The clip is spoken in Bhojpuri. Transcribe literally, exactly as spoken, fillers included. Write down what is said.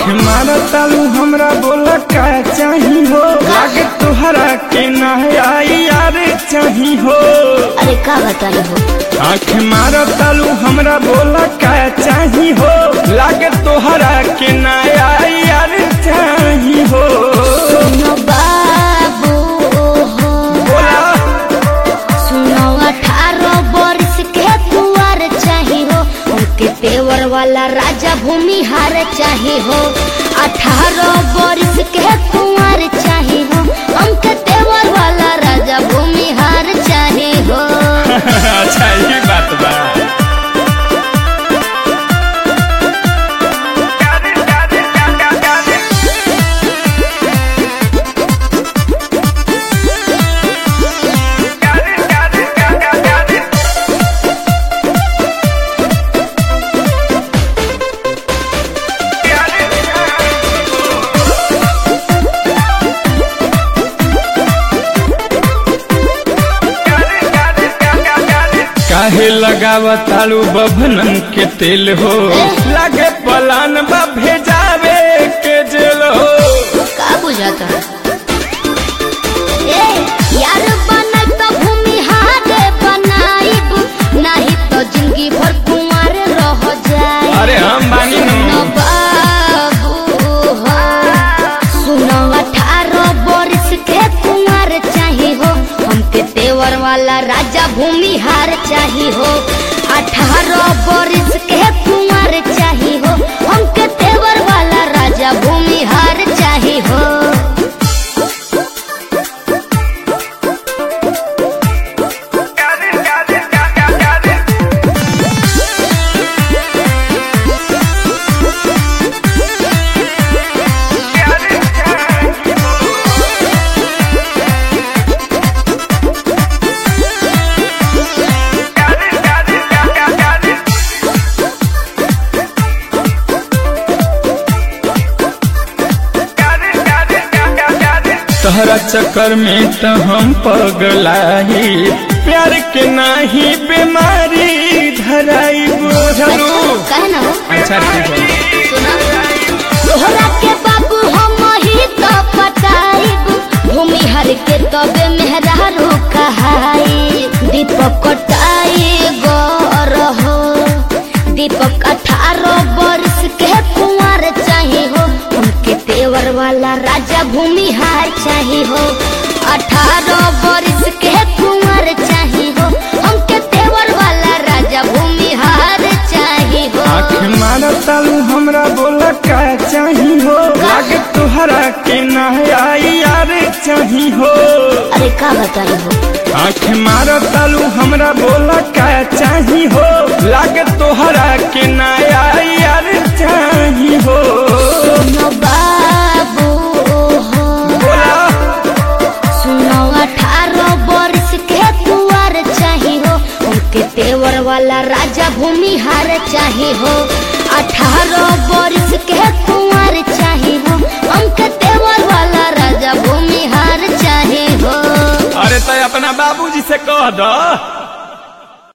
मारा तालू हमरा बोला का चाही हो, लागे तुहरा के ना आई यार चाही हो। अरे का बताई हो? आँख मारा तालू हमरा बोला का चाही हो, लागे तुहरा के ना आई यार चाही हो। सुनो बाबू हो, बोला सुनो अठारह वर्ष के कुंवर चाही हो, उनके तेवर वाला राजा भूमिहार चाही हो। अठारह वर्ष के कुंवर चाही हो, उनके तेवर वाला राजा भूमिहार चाही हो। अच्छा ये बात बा। काहे लगावा तालू बभनन के तेल हो, लागे पलान बा भेजावे के जेल हो। का बुझाता ए यार बनल तो भूमिहार बनाइब, नहीं तो जिंदगी भर कुंवर रह जाए। अरे हम बानी सुनो बाबू हो, सुनो अठारह वर्ष के कुंवर चाही हो, हमके तेवर वाला राजा भूमिहार चाही हो। अठारह वर्ष के कुंवर चाही हो, हमके तेवर वाला राजा भूमिहार चाही हो। तहरा चक्कर में तो हम पगलाई, प्यार के नाही बीमारी धराई बुझलू। कहे ना हो? अच्छा ठीक है। सुना तोहरा के बाबू हम ही तो पटाइब, भूमिहार के तबे मेहरारू कहाई। दीपक कटाई गौर हो, दीपक अठारह वर्ष के कुंवर चाही हो, उनके तेवर वाला राजा भूमिहार चाही हो। अठारह वर्ष के कुंवर चाही हो, उनके तेवर वाला राजा भूमिहार चाही हो। आँख मारा तालू हमरा बोला का चाही हो, लागे तुहरा के ना आई यार चाही हो। अरे का बताई हो? आँख मारा तालू हमरा बोला का चाही हो, लागे तुहरा के ना आई यार चाही हो। सुनो बाबू हो, बोला सुनो अठारह वर्ष के कुंवर चाही हो, उनके तेवर वाला राजा भूमिहार चाही हो। अठारह वर्ष के कुंवर चाही हो, उनके तेवर वाला राजा भूमिहार चाही हो। अरे तो अपना बाबूजी से कह दो।